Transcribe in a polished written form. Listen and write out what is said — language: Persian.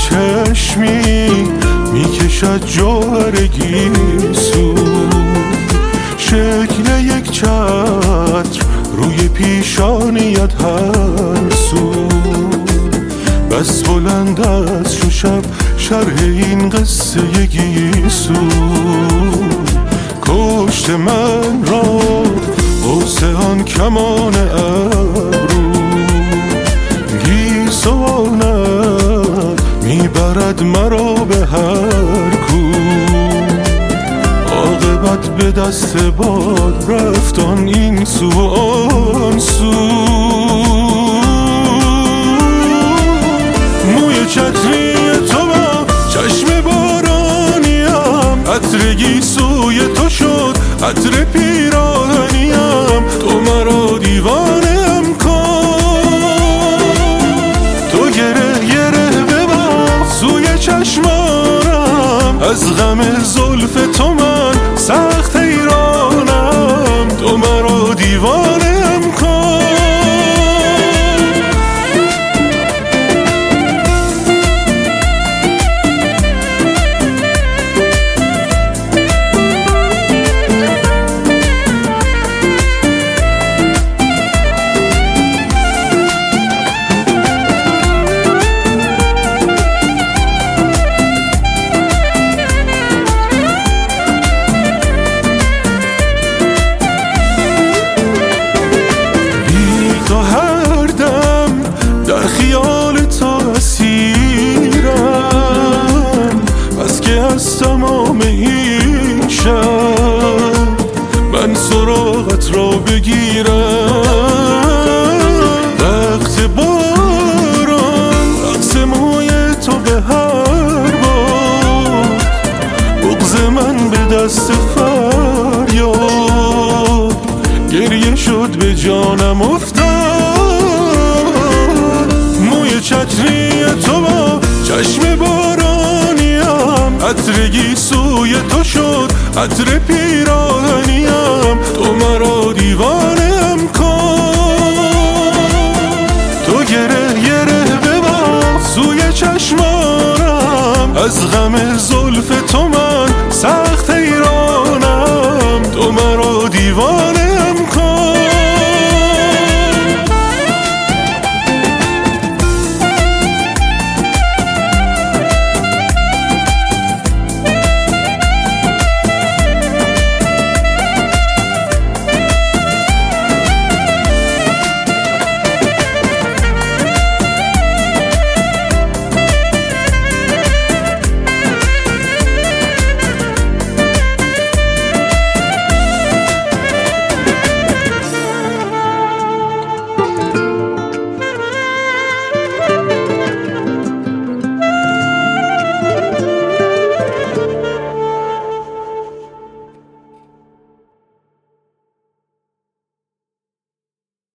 چشمی میکشد جوهر گیسو، شکل یک چتر روی پیشانیت هر سو، بس بلند است شو شب شرح این قصه گیسو. کشت من را قوس آن کمان ابرو، گیسوانت میبرد مرا به هر کو، عاقبت به دست باد رفتان این سو آن سو. موی چتری تو با چشم بارانیم، عطر گیسوی تو شد عطر پیراهنیم، تو مرا دیوانم کن، تو گره گره بباف سوی چشمانم، از غم زلف تو من سخت حیرانم، تو مرا دیوانم کن. خیال تو اسیرم، بس که از تمام این شب من سراغت را بگیرم. وقت باران رقص موی تو به هر باد، بغض من به دست فریاد گریه شد به جانم افتاد. چتری تو با چشم بارانیم، عطر گیسوی تو شد عطر پیراهنیم، تو مرا دیوانم کن، تو گره گره بباف سوی چشمانم، از غم